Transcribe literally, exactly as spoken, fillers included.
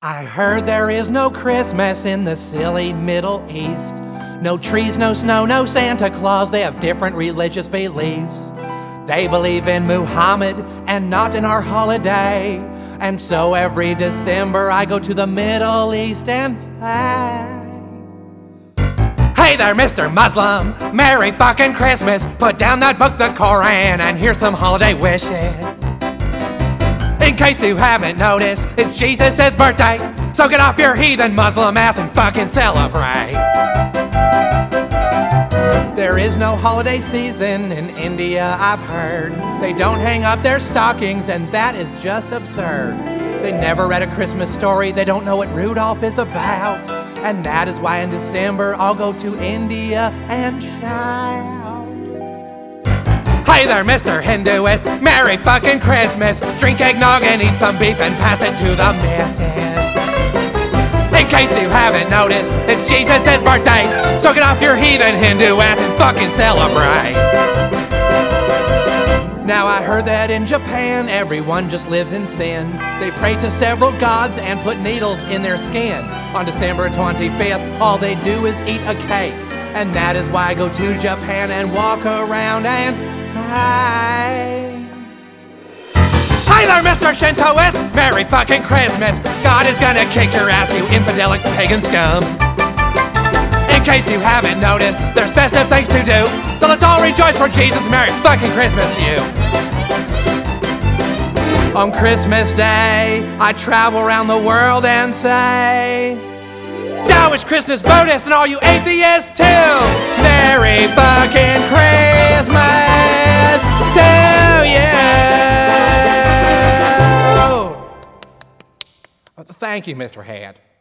I heard there is no Christmas in the silly Middle East. No trees, no snow, no Santa Claus. They have different religious beliefs. They believe in Muhammad and not in our holiday. And so every December I go to the Middle East and play. Hey there, Mister Muslim, Merry fucking Christmas. Put down that book, the Koran, and here's some holiday wishes. In case you haven't noticed, it's Jesus' birthday, so get off your heathen Muslim ass and fucking celebrate. There is no holiday season in India, I've heard. They don't hang up their stockings, and that is just absurd. They never read a Christmas story, they don't know what Rudolph is about. And that is why in December I'll go to India and shout. Hey there, Mister Hinduist, Merry fucking Christmas. Drink eggnog and eat some beef and pass it to the missus. In case you haven't noticed, it's Jesus' birthday, so get off your heathen Hindu ass and fucking celebrate. Now I heard that in Japan, everyone just lives in sin. They pray to several gods and put needles in their skin. On December twenty-fifth, all they do is eat a cake. And that is why I go to Japan and walk around and pray. Hi there, Mister Shintoist, Merry fucking Christmas. God is gonna kick your ass, you infidelic pagan scum. In case you haven't noticed, there's festive things to do, so let's all rejoice for Jesus. Merry fucking Christmas to you. On Christmas Day, I travel around the world and say, now it's Christmas bonus and all you atheists too. Merry fucking Christmas to you. Thank you, Mister Head.